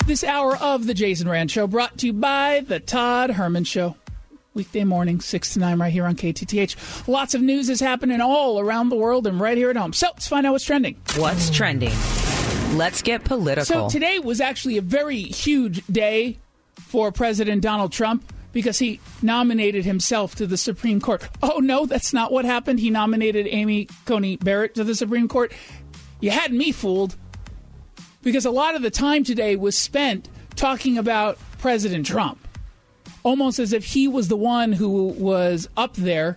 This hour of the Jason Rand Show brought to you by the Todd Herman Show. Weekday morning, 6 to 9, right here on KTTH. Lots of news is happening all around the world and right here at home. So let's find out what's trending. What's trending? Let's get political. So today was actually a very huge day for President Donald Trump because he nominated himself to the Supreme Court. Oh, no, that's not what happened. He nominated Amy Coney Barrett to the Supreme Court. You had me fooled. Because a lot of the time today was spent talking about President Trump, almost as if he was the one who was up there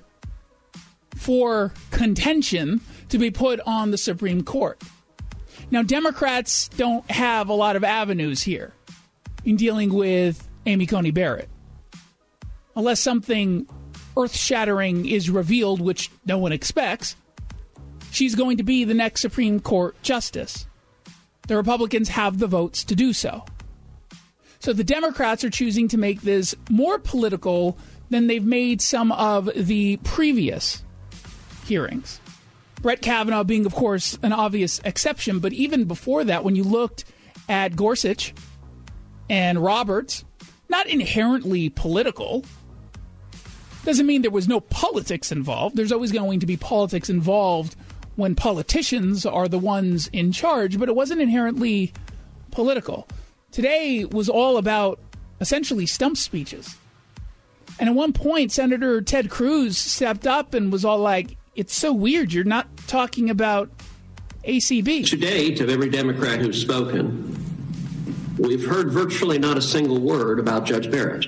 for contention to be put on the Supreme Court. Now, Democrats don't have a lot of avenues here in dealing with Amy Coney Barrett. Unless something earth-shattering is revealed, which no one expects, she's going to be the next Supreme Court justice. The Republicans have the votes to do so. So the Democrats are choosing to make this more political than they've made some of the previous hearings. Brett Kavanaugh being, of course, an obvious exception. But even before that, when you looked at Gorsuch and Roberts, not inherently political. Doesn't mean there was no politics involved. There's always going to be politics involved when politicians are the ones in charge, but it wasn't inherently political. Today was all about essentially stump speeches. And at one point, Senator Ted Cruz stepped up and was all like, it's so weird, you're not talking about ACB. To date, of every Democrat who's spoken, we've heard virtually not a single word about Judge Barrett.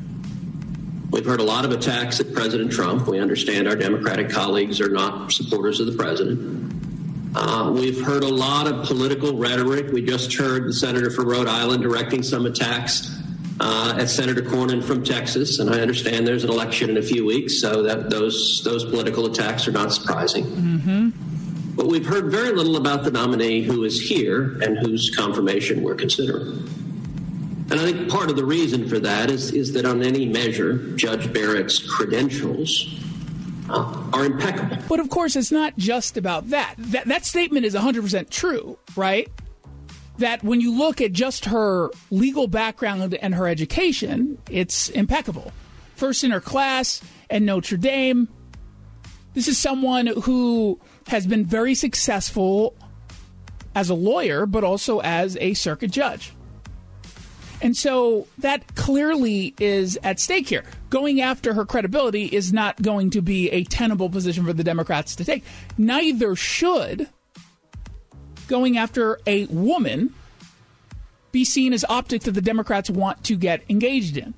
We've heard a lot of attacks at President Trump. We understand our Democratic colleagues are not supporters of the president. We've heard a lot of political rhetoric. We just heard the senator from Rhode Island directing some attacks at Senator Cornyn from Texas. And I understand there's an election in a few weeks, so that those political attacks are not surprising. Mm-hmm. But we've heard very little about the nominee who is here and whose confirmation we're considering. And I think part of the reason for that is that on any measure, Judge Barrett's credentials are impeccable. But of course, it's not just about that. That statement is 100% true, right? That when you look at just her legal background and her education, it's impeccable. First in her class at Notre Dame. This is someone who has been very successful as a lawyer, but also as a circuit judge. And so that clearly is at stake here. Going after her credibility is not going to be a tenable position for the Democrats to take. Neither should going after a woman be seen as optics that the Democrats want to get engaged in.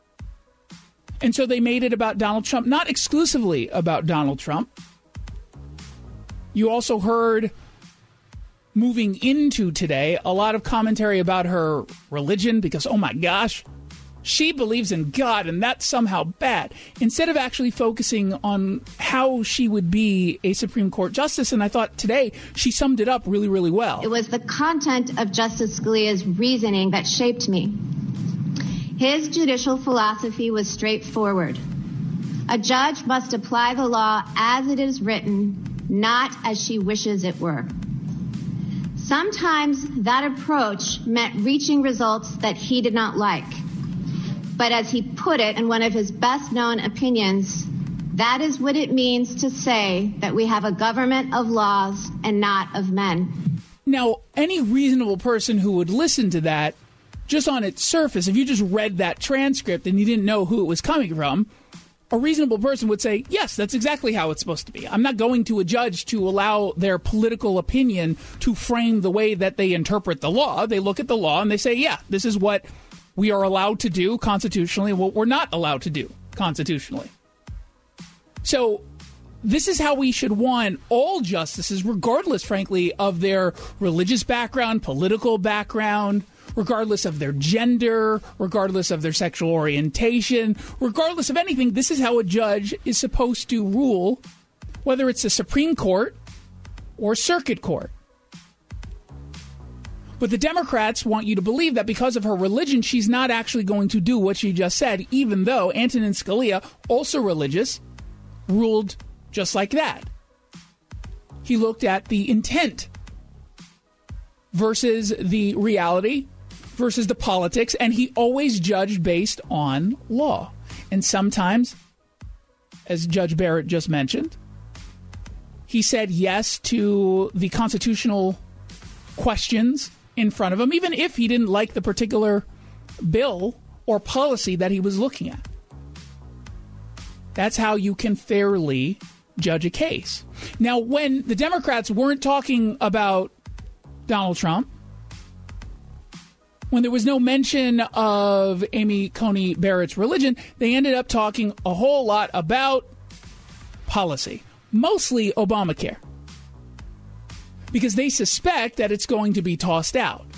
And so they made it about Donald Trump, not exclusively about Donald Trump. You also heard, moving into today, a lot of commentary about her religion because, oh my gosh, she believes in God and that's somehow bad. Instead of actually focusing on how she would be a Supreme Court justice. And I thought today she summed it up really, really well. It was the content of Justice Scalia's reasoning that shaped me. His judicial philosophy was straightforward. A judge must apply the law as it is written, not as she wishes it were. Sometimes that approach meant reaching results that he did not like. But as he put it in one of his best-known opinions, that is what it means to say that we have a government of laws and not of men. Now, any reasonable person who would listen to that, just on its surface, if you just read that transcript and you didn't know who it was coming from, a reasonable person would say, yes, that's exactly how it's supposed to be. I'm not going to a judge to allow their political opinion to frame the way that they interpret the law. They look at the law and they say, yeah, this is what we are allowed to do constitutionally and what we're not allowed to do constitutionally. So this is how we should want all justices, regardless, frankly, of their religious background, political background, regardless of their gender, regardless of their sexual orientation, regardless of anything. This is how a judge is supposed to rule, whether it's the Supreme Court or Circuit Court. But the Democrats want you to believe that because of her religion, she's not actually going to do what she just said, even though Antonin Scalia, also religious, ruled just like that. He looked at the intent versus the reality versus the politics, and he always judged based on law. And sometimes, as Judge Barrett just mentioned, he said yes to the constitutional questions in front of him, even if he didn't like the particular bill or policy that he was looking at. That's how you can fairly judge a case. Now, when the Democrats weren't talking about Donald Trump, when there was no mention of Amy Coney Barrett's religion, they ended up talking a whole lot about policy, mostly Obamacare, because they suspect that it's going to be tossed out.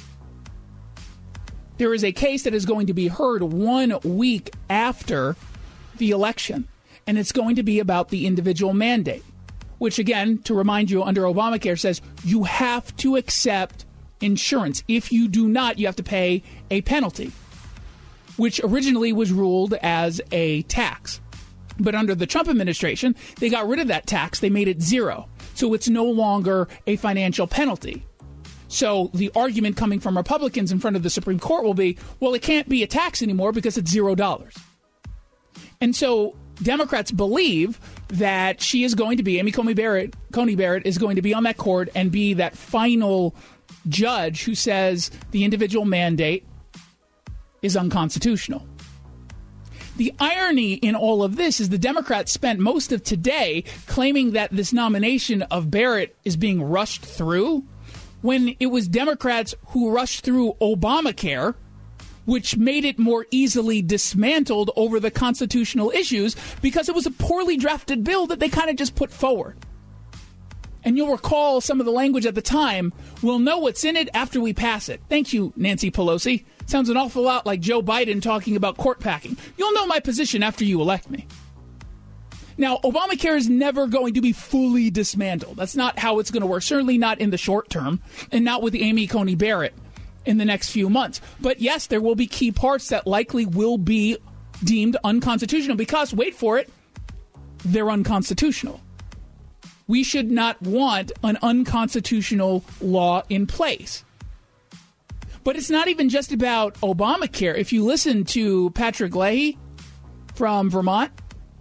There is a case that is going to be heard 1 week after the election, and it's going to be about the individual mandate, which, again, to remind you, under Obamacare says you have to accept insurance. If you do not, you have to pay a penalty, which originally was ruled as a tax. But under the Trump administration, they got rid of that tax. They made it zero. So it's no longer a financial penalty. So the argument coming from Republicans in front of the Supreme Court will be, well, it can't be a tax anymore because it's $0. And so Democrats believe that she is going to be, Amy Coney Barrett is going to be on that court and be that final judge who says the individual mandate is unconstitutional. The irony in all of this is the Democrats spent most of today claiming that this nomination of Barrett is being rushed through, when it was Democrats who rushed through Obamacare, which made it more easily dismantled over the constitutional issues because it was a poorly drafted bill that they kind of just put forward. And you'll recall some of the language at the time. We'll know what's in it after we pass it. Thank you, Nancy Pelosi. Sounds an awful lot like Joe Biden talking about court packing. You'll know my position after you elect me. Now, Obamacare is never going to be fully dismantled. That's not how it's going to work. Certainly not in the short term, and not with Amy Coney Barrett in the next few months. But yes, there will be key parts that likely will be deemed unconstitutional because, wait for it, they're unconstitutional. We should not want an unconstitutional law in place. But it's not even just about Obamacare. If you listen to Patrick Leahy from Vermont,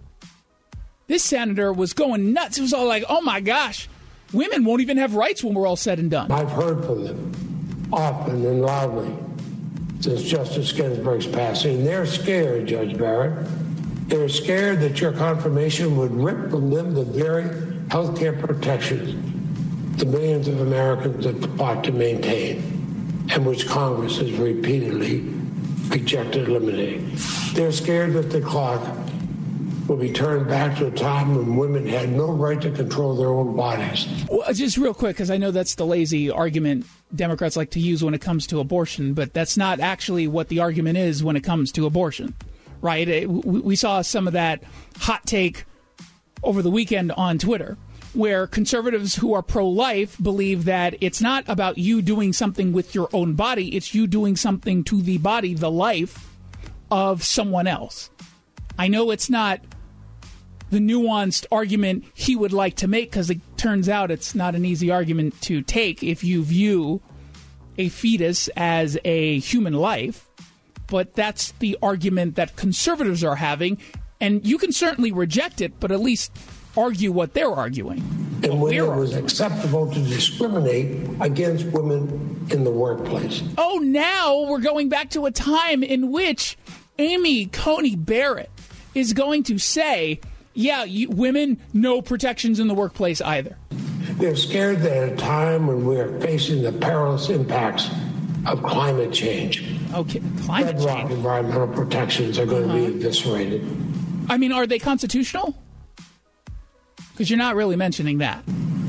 this senator was going nuts. It was all like, oh my gosh, women won't even have rights when we're all said and done. I've heard from them often and loudly since Justice Ginsburg's passing. They're scared, Judge Barrett. They're scared that your confirmation would rip from them the very health care protections the millions of Americans have fought to maintain, and which Congress has repeatedly rejected eliminating. They're scared that the clock will be turned back to a time when women had no right to control their own bodies. Well, just real quick, because I know that's the lazy argument Democrats like to use when it comes to abortion, but that's not actually what the argument is when it comes to abortion, right? We saw some of that hot take over the weekend on Twitter, where conservatives who are pro-life believe that it's not about you doing something with your own body, it's you doing something to the body, the life of someone else. I know it's not the nuanced argument he would like to make, because it turns out it's not an easy argument to take if you view a fetus as a human life. But that's the argument that conservatives are having, and you can certainly reject it, but at least argue what they're arguing. And when it was acceptable to discriminate against women in the workplace. Oh, now we're going back to a time in which Amy Coney Barrett is going to say, yeah, women, no protections in the workplace either. They're scared that at a time when we're facing the perilous impacts of climate change, okay, climate change, environmental protections are going to be eviscerated. I mean, are they constitutional? Because you're not really mentioning that.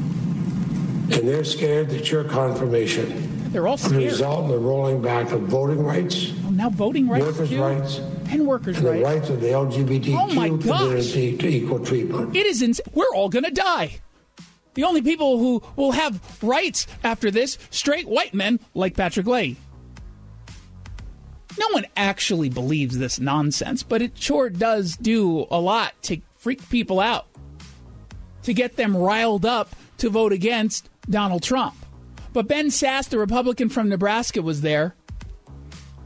And they're scared that your confirmation They're all scared. will result in the rolling back of voting rights, now voting rights, workers' too? rights, and workers' and rights. the rights of the LGBTQ community to equal treatment. It is we're all going to die. The only people who will have rights after this, straight white men like Patrick Leahy. No one actually believes this nonsense, but it sure does do a lot to freak people out, to get them riled up to vote against Donald Trump. But Ben Sasse, the Republican from Nebraska, was there,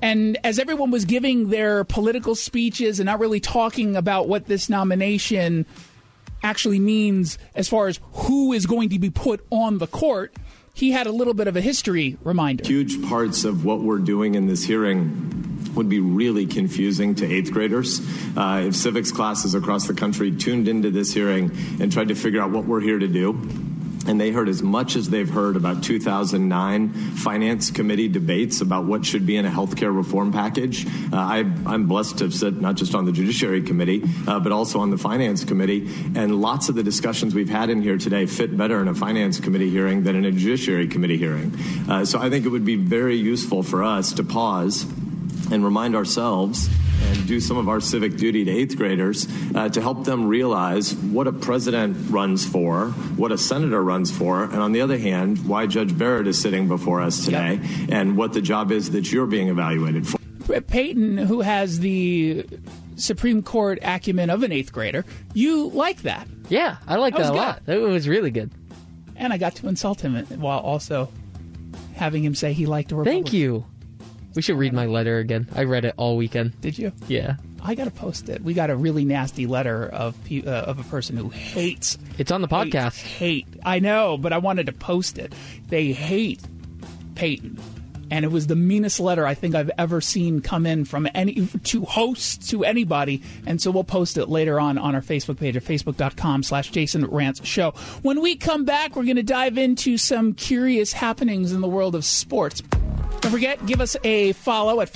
And as everyone was giving their political speeches and not really talking about what this nomination actually means as far as who is going to be put on the court, he had a little bit of a history reminder. Huge parts of what we're doing in this hearing would be really confusing to 8th graders. If civics classes across the country tuned into this hearing and tried to figure out what we're here to do, and they heard as much as they've heard about 2009 Finance Committee debates about what should be in a healthcare reform package. I'm blessed to sit not just on the Judiciary Committee, but also on the Finance Committee. And lots of the discussions we've had in here today fit better in a Finance Committee hearing than in a Judiciary Committee hearing. So I think it would be very useful for us to pause and remind ourselves and do some of our civic duty to 8th graders to help them realize what a president runs for, what a senator runs for, and on the other hand, why Judge Barrett is sitting before us today, and what the job is that you're being evaluated for. Peyton, who has the Supreme Court acumen of an 8th grader, you like that. Yeah, I like that a lot. It was really good. And I got to insult him while also having him say he liked a Republican. Thank you. We should read my letter again. I read it all weekend. Did you? Yeah. I got to post it. We got a really nasty letter of a person who hates. It's on the podcast. Hate. I know, but I wanted to post it. They hate Peyton. And it was the meanest letter I think I've ever seen come in from to hosts, to anybody. And so we'll post it later on our Facebook page at facebook.com/Jason Rantz Show. When we come back, we're going to dive into some curious happenings in the world of sports. Don't forget, give us a follow at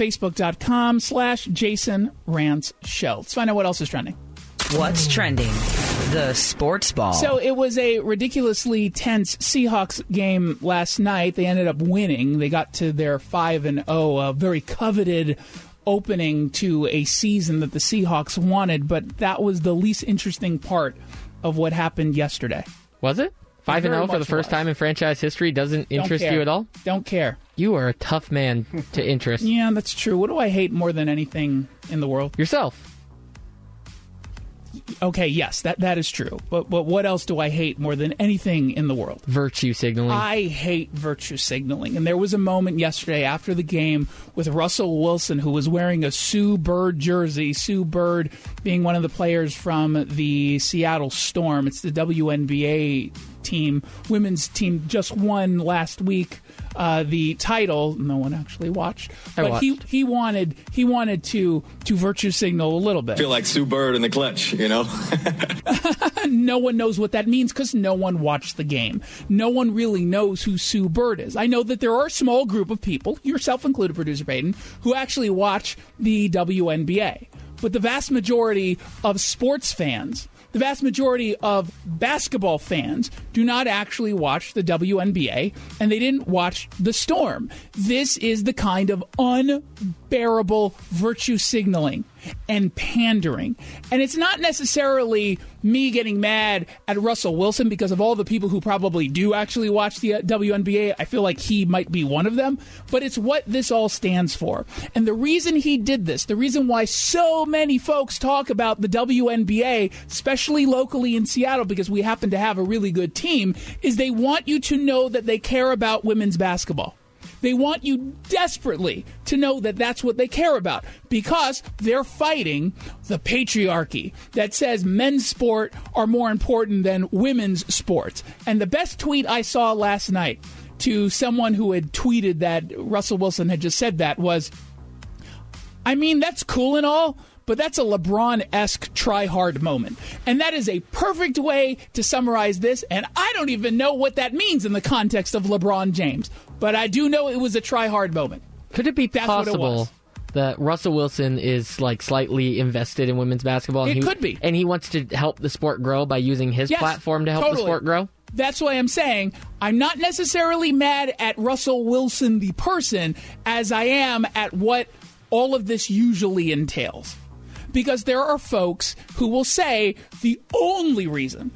facebook.com/Jason Rantz Show. Let's find out what else is trending. What's trending? The sports ball. So it was a ridiculously tense Seahawks game last night. They ended up winning. They got to their 5-0, a very coveted opening to a season that the Seahawks wanted. But that was the least interesting part of what happened yesterday. Was it? 5-0 for the first time in franchise history doesn't interest you at all? Don't care. You are a tough man to interest. Yeah, that's true. What do I hate more than anything in the world? Yourself. Okay, yes, that is true. But what else do I hate more than anything in the world? Virtue signaling. I hate virtue signaling. And there was a moment yesterday after the game with Russell Wilson, who was wearing a Sue Bird jersey, Sue Bird being one of the players from the Seattle Storm. It's the WNBA team. Women's team just won last week the title. No one actually watched. But he wanted to virtue signal a little bit. I feel like Sue Bird in the clutch, you know? No one knows what that means because no one watched the game. No one really knows who Sue Bird is. I know that there are a small group of people, yourself included, Producer Peyton, who actually watch the WNBA. But the vast majority of sports fans, the vast majority of basketball fans do not actually watch the WNBA, and they didn't watch the Storm. This is the kind of unbearable virtue signaling and pandering. And it's not necessarily me getting mad at Russell Wilson because of all the people who probably do actually watch the WNBA. I feel like he might be one of them. But it's what this all stands for. And the reason he did this, the reason why so many folks talk about the WNBA, especially locally in Seattle, because we happen to have a really good team, is they want you to know that they care about women's basketball. They want you desperately to know that that's what they care about because they're fighting the patriarchy that says men's sport are more important than women's sports. And the best tweet I saw last night to someone who had tweeted that Russell Wilson had just said that was, I mean, that's cool and all, but that's a LeBron-esque try-hard moment. And that is a perfect way to summarize this, and I don't even know what that means in the context of LeBron James. But I do know it was a try-hard moment. Could it be possible that Russell Wilson is like slightly invested in women's basketball? It could be. And he wants to help the sport grow by using his platform to help the sport grow? That's why I'm saying I'm not necessarily mad at Russell Wilson, the person, as I am at what all of this usually entails. Because there are folks who will say the only reason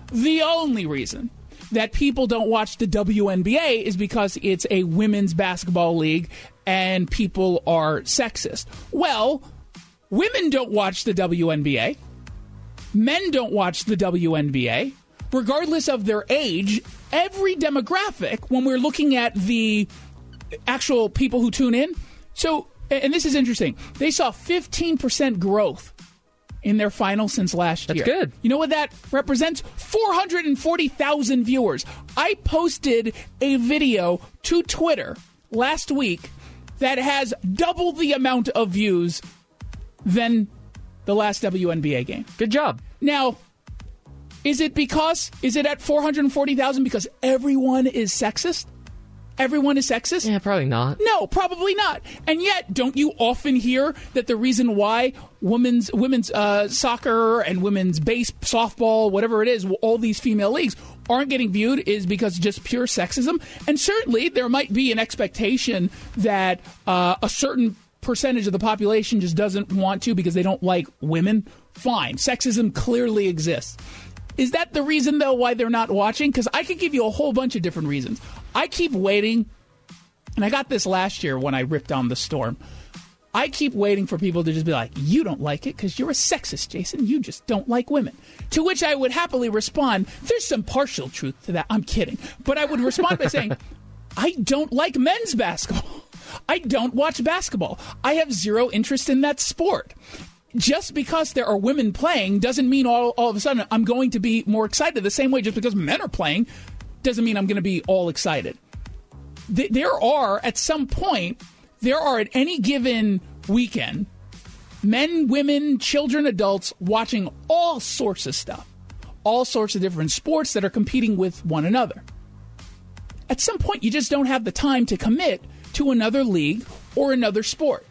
that people don't watch the WNBA is because it's a women's basketball league and people are sexist. Well, women don't watch the WNBA. Men don't watch the WNBA. Regardless of their age, every demographic, when we're looking at the actual people who tune in, so and this is interesting, they saw 15% growth in their final since last year. That's good. You know what that represents? 440,000 viewers. I posted a video to Twitter last week that has double the amount of views than the last WNBA game. Good job. Now, is it at 440,000 because everyone is sexist? Everyone is sexist? Yeah, probably not. No, probably not. And yet, don't you often hear that the reason why women's soccer and women's softball, whatever it is, all these female leagues aren't getting viewed is because just pure sexism? And certainly there might be an expectation that a certain percentage of the population just doesn't want to because they don't like women. Fine. Sexism clearly exists. Is that the reason, though, why they're not watching? Because I could give you a whole bunch of different reasons. I keep waiting, and I got this last year when I ripped on the Storm. I keep waiting for people to just be like, you don't like it because you're a sexist, Jason. You just don't like women. To which I would happily respond, there's some partial truth to that. I'm kidding. But I would respond by saying, I don't like men's basketball. I don't watch basketball. I have zero interest in that sport. Just because there are women playing doesn't mean all of a sudden I'm going to be more excited. The same way, just because men are playing doesn't mean I'm going to be all excited. There are, at any given weekend, men, women, children, adults watching all sorts of stuff, all sorts of different sports that are competing with one another. At some point, you just don't have the time to commit to another league or another sport.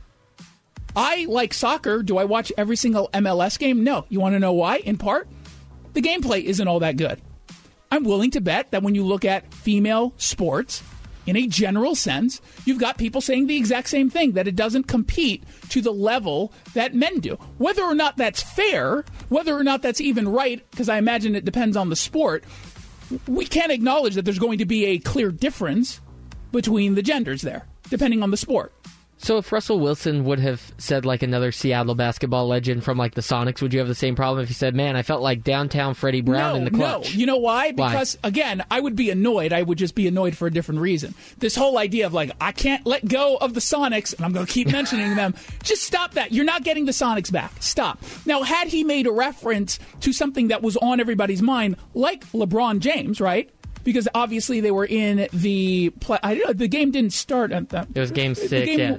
I like soccer. Do I watch every single MLS game? No. You want to know why? In part, the gameplay isn't all that good. I'm willing to bet that when you look at female sports, in a general sense, you've got people saying the exact same thing, that it doesn't compete to the level that men do. Whether or not that's fair, whether or not that's even right, because I imagine it depends on the sport, we can't acknowledge that there's going to be a clear difference between the genders there, depending on the sport. So if Russell Wilson would have said like another Seattle basketball legend from like the Sonics, would you have the same problem if he said, man, I felt like downtown Freddie Brown in the clutch? No. You know why? Because, again, I would be annoyed. I would just be annoyed for a different reason. This whole idea of like, I can't let go of the Sonics, and I'm going to keep mentioning them. Just stop that. You're not getting the Sonics back. Stop. Now, had he made a reference to something that was on everybody's mind, like LeBron James, right? Because obviously they were in the game didn't start at that. It was game 6.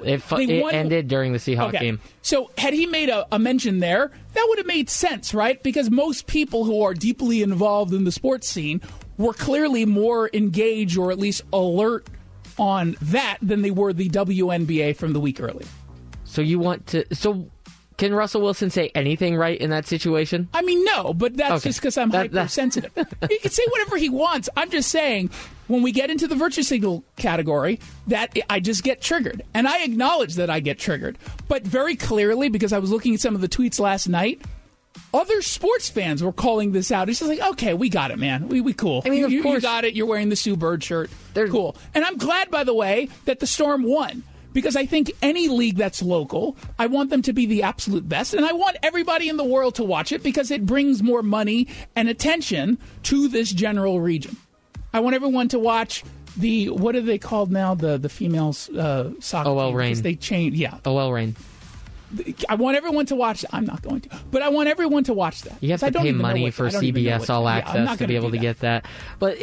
It ended during the Seahawks game. So had he made a mention there, that would have made sense, right? Because most people who are deeply involved in the sports scene were clearly more engaged or at least alert on that than they were the WNBA from the week earlier. So you want to... Can Russell Wilson say anything right in that situation? I mean, no, but that's just because I'm hypersensitive. He can say whatever he wants. I'm just saying, when we get into the virtue signal category, that I just get triggered. And I acknowledge that I get triggered. But very clearly, because I was looking at some of the tweets last night, other sports fans were calling this out. It's just like, okay, we got it, man. We cool. I mean, of course. You got it. You're wearing the Sue Bird shirt. They're cool. And I'm glad, by the way, that the Storm won. Because I think any league that's local, I want them to be the absolute best. And I want everybody in the world to watch it because it brings more money and attention to this general region. I want everyone to watch what are they called now? The females soccer OL Reign. They changed, yeah. OL Reign. I want everyone to watch that. I'm not going to. But I want everyone to watch that. You have to pay money for CBS All Access to be able to get that. But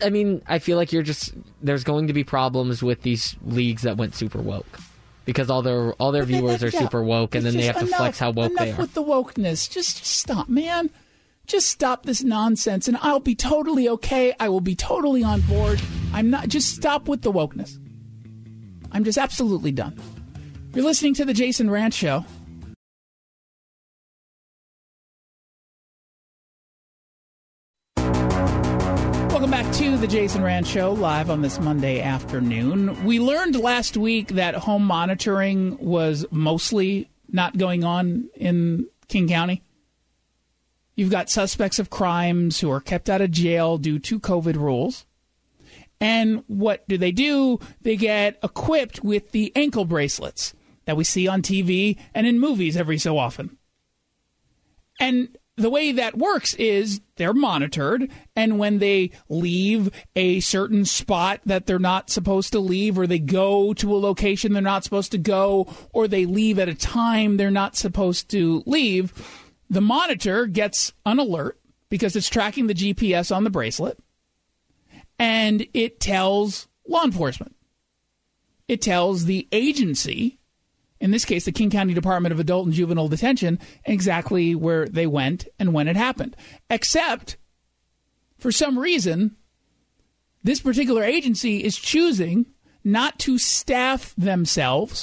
I feel like there's going to be problems with these leagues that went super woke. Because all their viewers are super woke, and then they have to flex how woke they are. Enough with the wokeness. Just stop, man. Just stop this nonsense, and I'll be totally okay. I will be totally on board. Just stop with the wokeness. I'm just absolutely done. You're listening to The Jason Rantz Show. Welcome back to The Jason Rantz Show, live on this Monday afternoon. We learned last week that home monitoring was mostly not going on in King County. You've got suspects of crimes who are kept out of jail due to COVID rules. And what do? They get equipped with the ankle bracelets that we see on TV and in movies every so often. And the way that works is they're monitored, and when they leave a certain spot that they're not supposed to leave, or they go to a location they're not supposed to go, or they leave at a time they're not supposed to leave, the monitor gets an alert because it's tracking the GPS on the bracelet, and it tells law enforcement. It tells the agency, in this case, the King County Department of Adult and Juvenile Detention, exactly where they went and when it happened. Except, for some reason, this particular agency is choosing not to staff themselves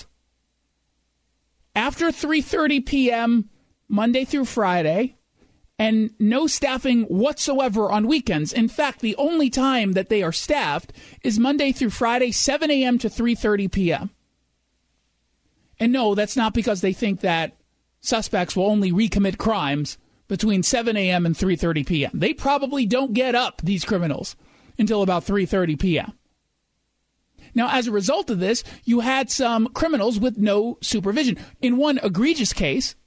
after 3:30 p.m. Monday through Friday, and no staffing whatsoever on weekends. In fact, the only time that they are staffed is Monday through Friday, 7 a.m. to 3:30 p.m. And no, that's not because they think that suspects will only recommit crimes between 7 a.m. and 3:30 p.m. They probably don't get up, these criminals, until about 3:30 p.m. Now, as a result of this, you had some criminals with no supervision. In one egregious case,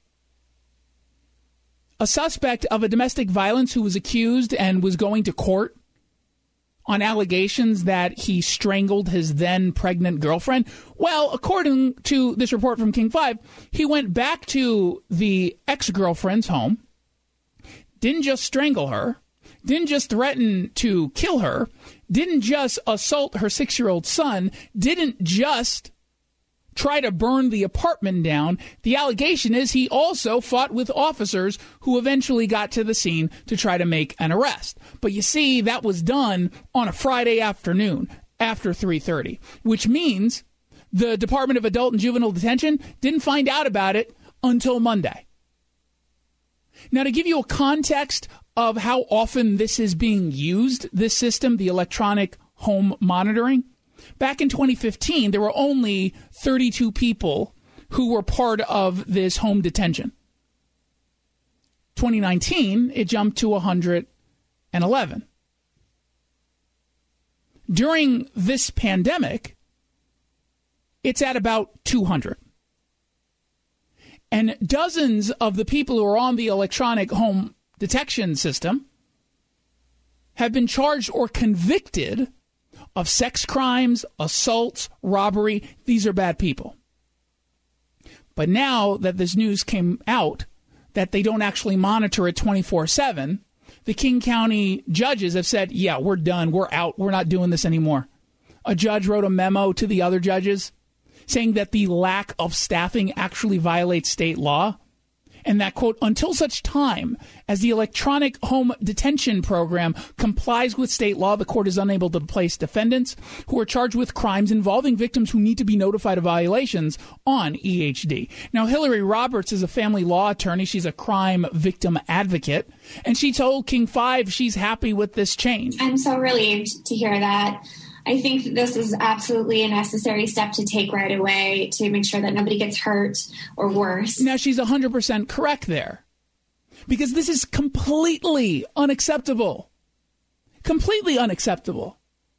a suspect of a domestic violence who was accused and was going to court on allegations that he strangled his then pregnant girlfriend. Well, according to this report from King 5, he went back to the ex-girlfriend's home, didn't just strangle her, didn't just threaten to kill her, didn't just assault her 6-year-old son, didn't just try to burn the apartment down. The allegation is he also fought with officers who eventually got to the scene to try to make an arrest. But you see, that was done on a Friday afternoon after 3:30, which means the Department of Adult and Juvenile Detention didn't find out about it until Monday. Now, to give you a context of how often this is being used, this system, the electronic home monitoring, back in 2015, there were only 32 people who were part of this home detention. 2019, it jumped to 111. During this pandemic, it's at about 200. And dozens of the people who are on the electronic home detection system have been charged or convicted of sex crimes, assaults, robbery. These are bad people. But now that this news came out that they don't actually monitor it 24/7, the King County judges have said, yeah, we're done. We're out. We're not doing this anymore. A judge wrote a memo to the other judges saying that the lack of staffing actually violates state law, and that, quote, until such time as the electronic home detention program complies with state law, the court is unable to place defendants who are charged with crimes involving victims who need to be notified of violations on EHD. Now, Hillary Roberts is a family law attorney. She's a crime victim advocate, and she told King 5 she's happy with this change. I'm so relieved to hear that. I think that this is absolutely a necessary step to take right away to make sure that nobody gets hurt or worse. Now, she's 100% correct there, because this is completely unacceptable. Completely unacceptable.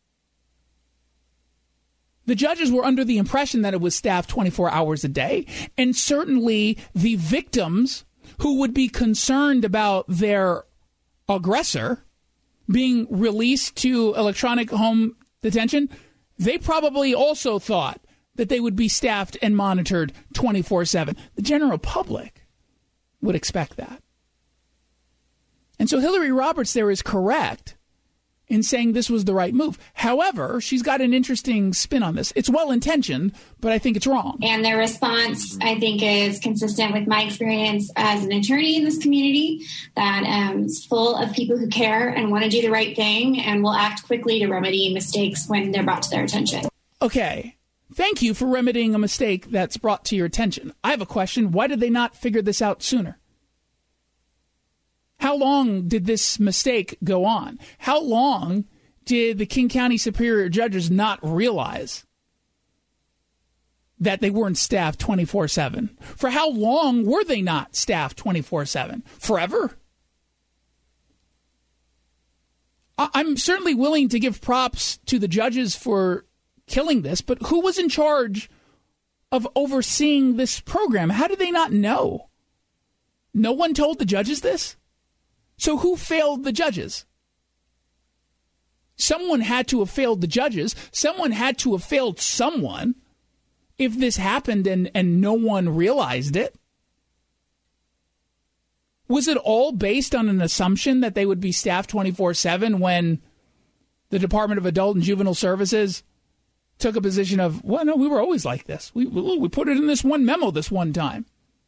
The judges were under the impression that it was staffed 24 hours a day, and certainly the victims who would be concerned about their aggressor being released to electronic home detention, they probably also thought that they would be staffed and monitored 24/7. The general public would expect that. And so Hillary Roberts there is correct in saying this was the right move. However, she's got an interesting spin on this. It's well-intentioned, but I think it's wrong. And their response, I think, is consistent with my experience as an attorney in this community, that is full of people who care and want to do the right thing and will act quickly to remedy mistakes when they're brought to their attention. Okay. Thank you for remedying a mistake that's brought to your attention. I have a question. Why did they not figure this out sooner? How long did this mistake go on? How long did the King County Superior judges not realize that they weren't staffed 24/7? For how long were they not staffed 24/7? Forever? I'm certainly willing to give props to the judges for killing this, but who was in charge of overseeing this program? How did they not know? No one told the judges this? So who failed the judges? Someone had to have failed the judges. Someone had to have failed someone if this happened and no one realized it. Was it all based on an assumption that they would be staffed 24/7 when the Department of Adult and Juvenile Services took a position of, well, no, we were always like this. We put it in this one memo this one time.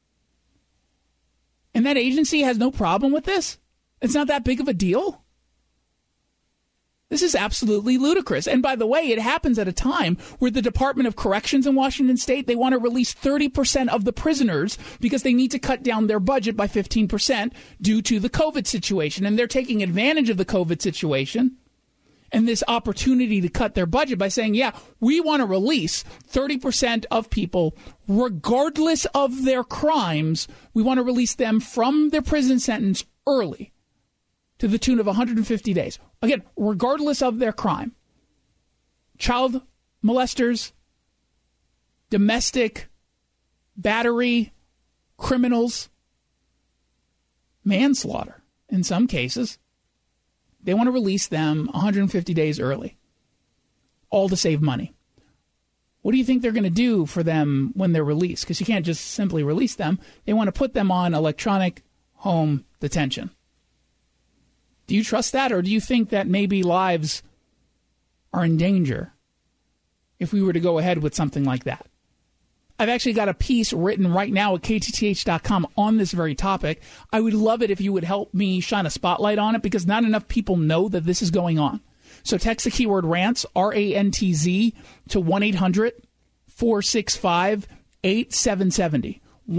And that agency has no problem with this? It's not that big of a deal? This is absolutely ludicrous. And by the way, it happens at a time where the Department of Corrections in Washington State, they want to release 30% of the prisoners because they need to cut down their budget by 15% due to the COVID situation. And they're taking advantage of the COVID situation and this opportunity to cut their budget by saying, yeah, we want to release 30% of people regardless of their crimes. We want to release them from their prison sentence early to the tune of 150 days. Again, regardless of their crime. Child molesters, domestic, battery, criminals, manslaughter in some cases. They want to release them 150 days early, all to save money. What do you think they're going to do for them when they're released? Because you can't just simply release them. They want to put them on electronic home detention. Do you trust that, or do you think that maybe lives are in danger if we were to go ahead with something like that? I've actually got a piece written right now at KTTH.com on this very topic. I would love it if you would help me shine a spotlight on it because not enough people know that this is going on. So text the keyword RANTZ, R-A-N-T-Z, to 1-800-465-8770.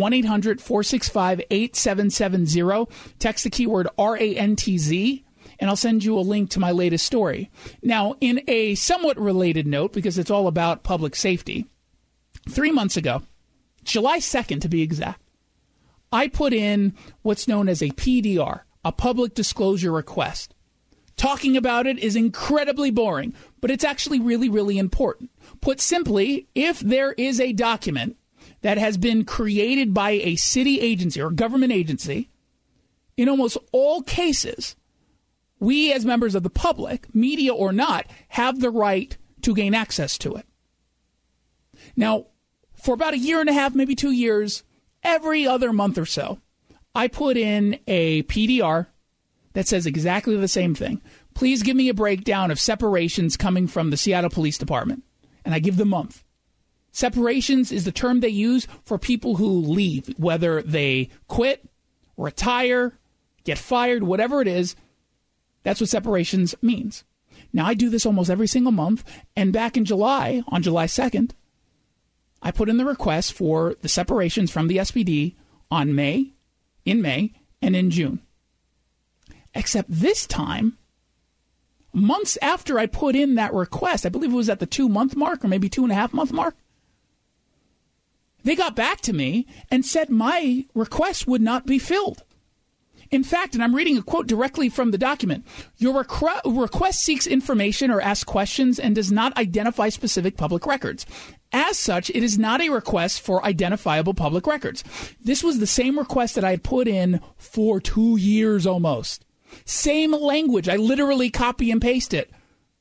1-800-465-8770. Text the keyword RANTZ, and I'll send you a link to my latest story. Now, in a somewhat related note, because it's all about public safety, 3 months ago, July 2nd to be exact, I put in what's known as a PDR, a public disclosure request. Talking about it is incredibly boring, but it's actually really, really important. Put simply, if there is a document that has been created by a city agency or government agency, in almost all cases, we as members of the public, media or not, have the right to gain access to it. Now, for about a year and a half, maybe 2 years, every other month or so, I put in a PDR that says exactly the same thing. Please give me a breakdown of separations coming from the Seattle Police Department. And I give the month. Separations is the term they use for people who leave, whether they quit, retire, get fired, whatever it is. That's what separations means. Now, I do this almost every single month. And back in July, on July 2nd, I put in the request for the separations from the SPD in May, and in June. Except this time, months after I put in that request, I believe it was at the 2-month mark or maybe 2.5-month mark, they got back to me and said my request would not be filled. In fact, and I'm reading a quote directly from the document, your request seeks information or asks questions and does not identify specific public records. As such, it is not a request for identifiable public records. This was the same request that I had put in for 2 years almost. Same language. I literally copy and paste it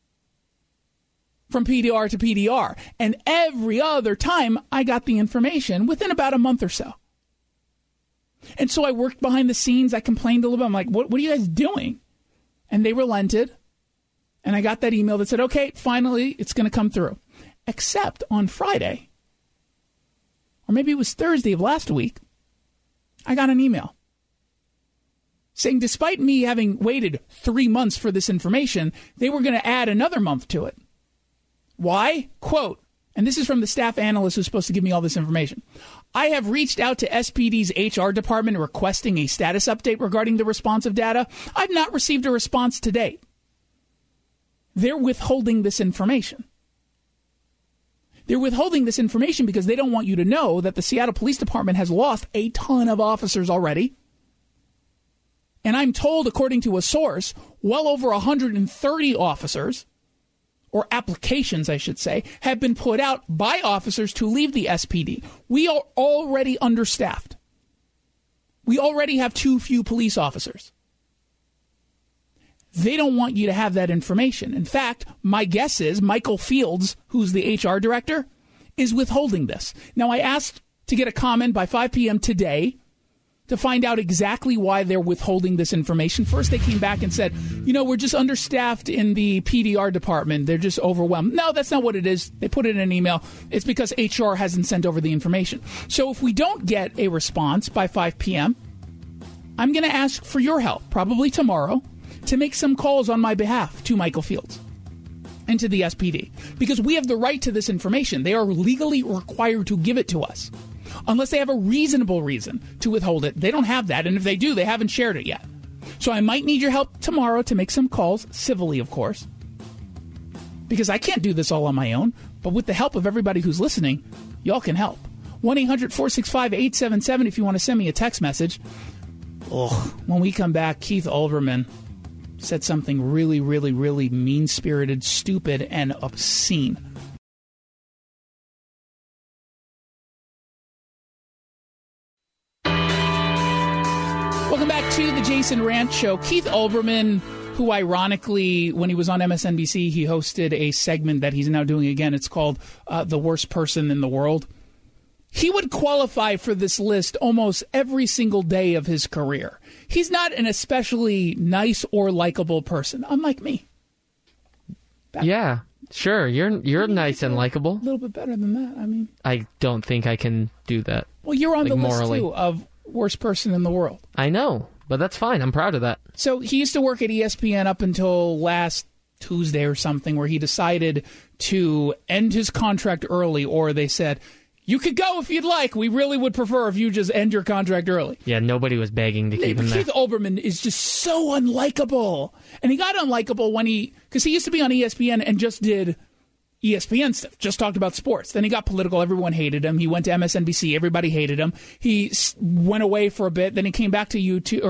from PDR to PDR. And every other time, I got the information within about a month or so. And so I worked behind the scenes. I complained a little bit. I'm like, what are you guys doing? And they relented. And I got that email that said, okay, finally, it's going to come through. Except on Friday, or maybe it was Thursday of last week, I got an email saying despite me having waited 3 months for this information, they were going to add another month to it. Why? Quote, and this is from the staff analyst who's supposed to give me all this information. I have reached out to SPD's HR department requesting a status update regarding the responsive data. I've not received a response to date. They're withholding this information. They're withholding this information because they don't want you to know that the Seattle Police Department has lost a ton of officers already. And I'm told, according to a source, well over 130 officers, or applications, I should say, have been put out by officers to leave the SPD. We are already understaffed. We already have too few police officers. They don't want you to have that information. In fact, my guess is Michael Fields, who's the HR director, is withholding this. Now, I asked to get a comment by 5 p.m. today to find out exactly why they're withholding this information. First, they came back and said, we're just understaffed in the PDR department. They're just overwhelmed. No, that's not what it is. They put it in an email. It's because HR hasn't sent over the information. So if we don't get a response by 5 p.m., I'm going to ask for your help, probably tomorrow, to make some calls on my behalf to Michael Fields and to the SPD, because we have the right to this information. They are legally required to give it to us unless they have a reasonable reason to withhold it. They don't have that, and if they do, they haven't shared it yet. So I might need your help tomorrow to make some calls, civilly, of course, because I can't do this all on my own, but with the help of everybody who's listening, y'all can help. 1-800-465-877 if you want to send me a text message. When we come back, Keith Olbermann said something really, really, really mean-spirited, stupid, and obscene. Welcome back to the Jason Rant Show. Keith Olbermann, who ironically, when he was on MSNBC, he hosted a segment that he's now doing again. It's called The Worst Person in the World. He would qualify for this list almost every single day of his career. He's not an especially nice or likable person, unlike me. Yeah, sure. You're nice and likable. A little bit better than that. I don't think I can do that. Well, you're on the list, too, of worst person in the world. I know, but that's fine. I'm proud of that. So he used to work at ESPN up until last Tuesday or something, where he decided to end his contract early, or they said, you could go if you'd like. We really would prefer if you just end your contract early. Yeah, nobody was begging to keep him there. Keith Olbermann is just so unlikable. And he got unlikable because he used to be on ESPN and just did ESPN stuff, just talked about sports. Then he got political. Everyone hated him. He went to MSNBC. Everybody hated him. He went away for a bit. Then he came back to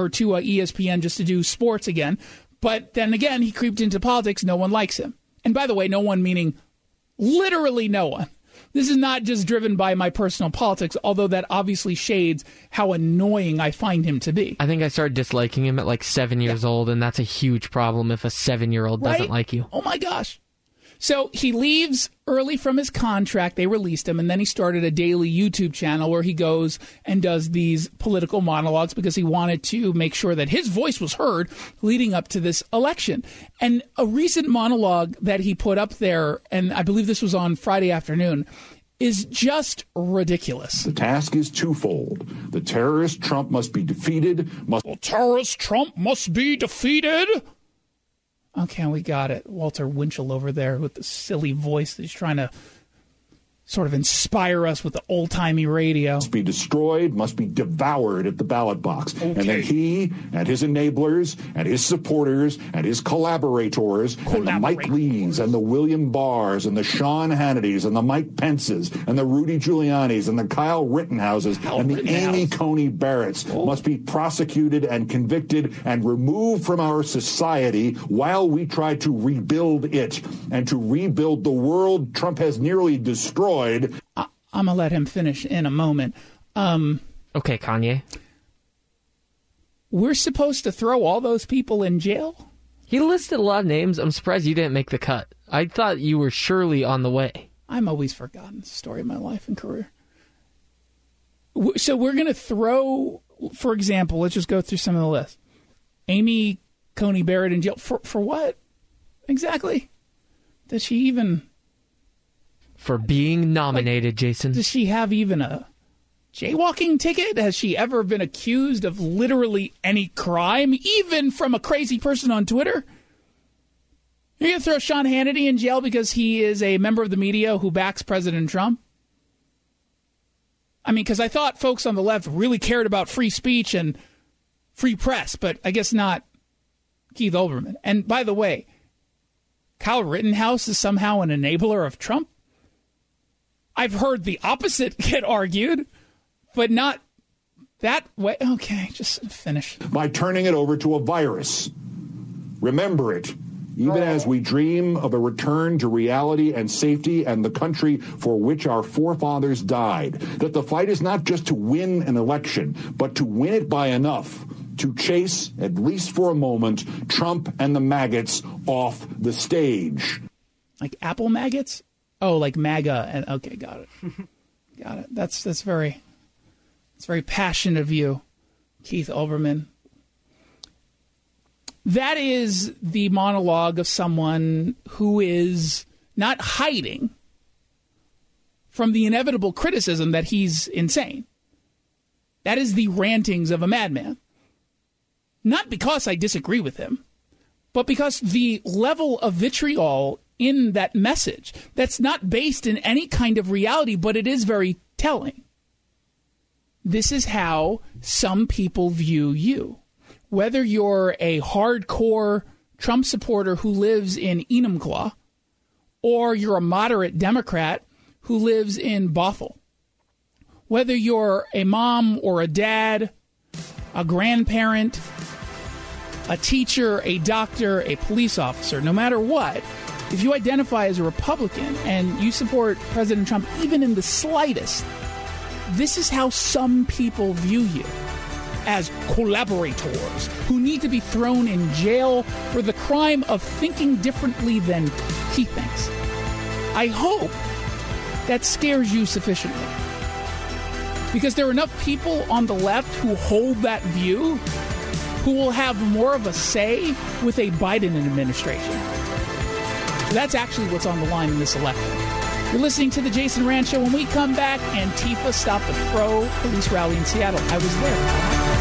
ESPN just to do sports again. But then again, he creeped into politics. No one likes him. And by the way, no one meaning literally no one. This is not just driven by my personal politics, although that obviously shades how annoying I find him to be. I think I started disliking him at like 7 years old, and that's a huge problem if a 7-year-old doesn't like you. Oh, my gosh. So he leaves early from his contract. They released him, and then he started a daily YouTube channel where he goes and does these political monologues because he wanted to make sure that his voice was heard leading up to this election. And a recent monologue that he put up there, and I believe this was on Friday afternoon, is just ridiculous. The task is twofold. The terrorist Trump must be defeated. Terrorist Trump must be defeated. Okay, we got it. Walter Winchell over there with the silly voice that he's trying to sort of inspire us with the old-timey radio. Must be destroyed, must be devoured at the ballot box. Okay. And then he and his enablers and his supporters and his collaborators and the Mike Lees and the William Barrs and the Sean Hannitys and the Mike Pences and the Rudy Giulianis and the Kyle Rittenhouses and the Amy Coney Barretts must be prosecuted and convicted and removed from our society while we try to rebuild it and to rebuild the world Trump has nearly destroyed. I'm going to let him finish in a moment. Okay, Kanye. We're supposed to throw all those people in jail? He listed a lot of names. I'm surprised you didn't make the cut. I thought you were surely on the way. I'm always forgotten. It's the story of my life and career. So we're going to throw, for example, let's just go through some of the list. Amy Coney Barrett in jail. For what? Exactly. Does she even... For being nominated, Jason. Does she have even a jaywalking ticket? Has she ever been accused of literally any crime, even from a crazy person on Twitter? You're going to throw Sean Hannity in jail because he is a member of the media who backs President Trump? I mean, because I thought folks on the left really cared about free speech and free press, but I guess not Keith Olbermann. And by the way, Kyle Rittenhouse is somehow an enabler of Trump? I've heard the opposite get argued, but not that way. Okay, just finish. By turning it over to a virus. Remember it. Even as we dream of a return to reality and safety and the country for which our forefathers died, that the fight is not just to win an election, but to win it by enough to chase, at least for a moment, Trump and the maggots off the stage. Like apple maggots? Oh, like MAGA. And okay, got it. Got it. That's very passionate of you, Keith Olbermann. That is the monologue of someone who is not hiding from the inevitable criticism that he's insane. That is the rantings of a madman. Not because I disagree with him, but because the level of vitriol in that message that's not based in any kind of reality, but it is very telling. This is how some people view you. Whether you're a hardcore Trump supporter who lives in Enumclaw, or you're a moderate Democrat who lives in Bothell, whether you're a mom or a dad, a grandparent, a teacher, a doctor, a police officer, no matter what, if you identify as a Republican and you support President Trump even in the slightest, this is how some people view you, as collaborators who need to be thrown in jail for the crime of thinking differently than he thinks. I hope that scares you sufficiently, because there are enough people on the left who hold that view who will have more of a say with a Biden administration. That's actually what's on the line in this election. You're listening to The Jason Rand Show. When we come back, Antifa stopped a pro-police rally in Seattle. I was there.